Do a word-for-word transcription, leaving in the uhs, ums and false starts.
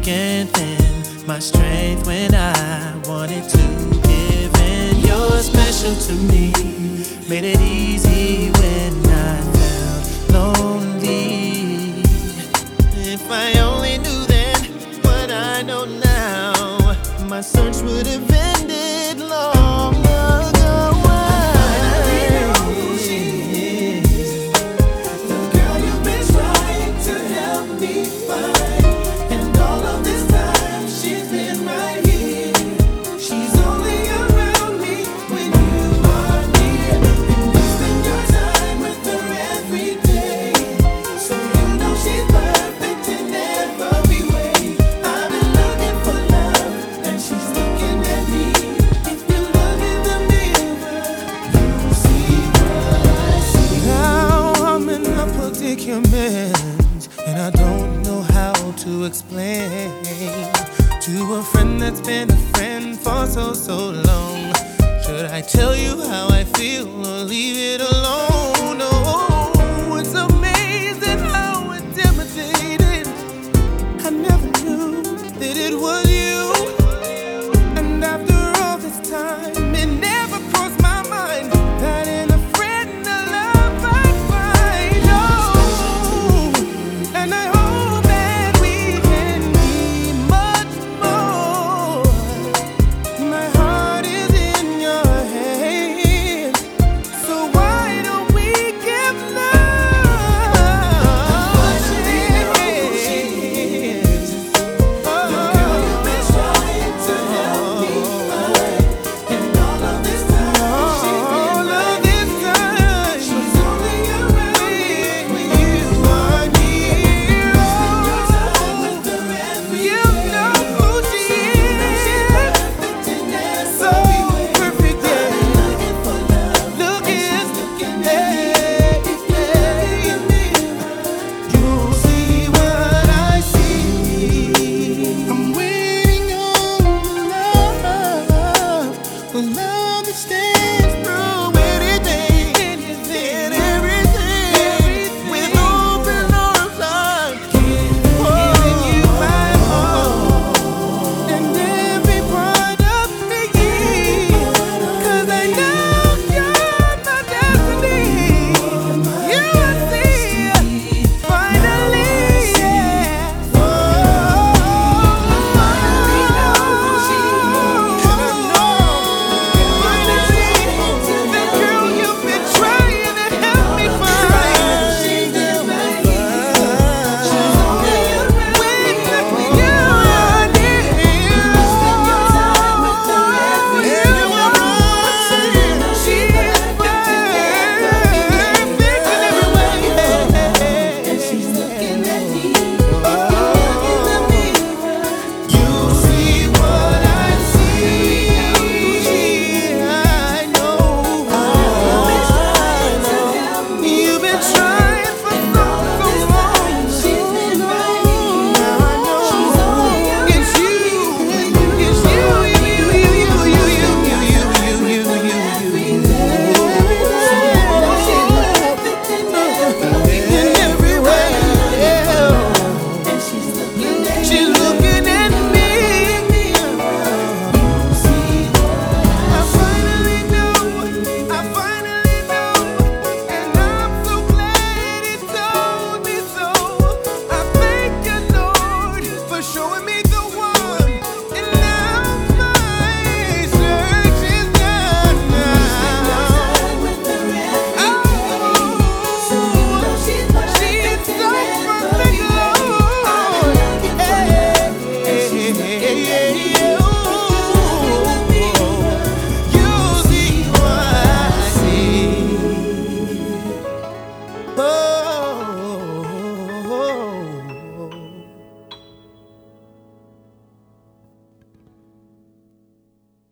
and thin, my strength when I wanted to give in. You're special to me, made it easy when I felt lonely. If I only knew then what I know now, my search would have ended long ago. Finally know who she is, the girl you've been trying to help me find. And all of this time she's been right here. She's only around me when you are near. And you spend your time with her every day, so you know she's perfect in every way. I've been looking for love, and she's looking at me. If you look in the mirror, you'll see what I see. Now I'm in a predicament, and I don't know how to explain to a friend that's been a friend for so, so long. Should I tell you how I feel or leave it alone?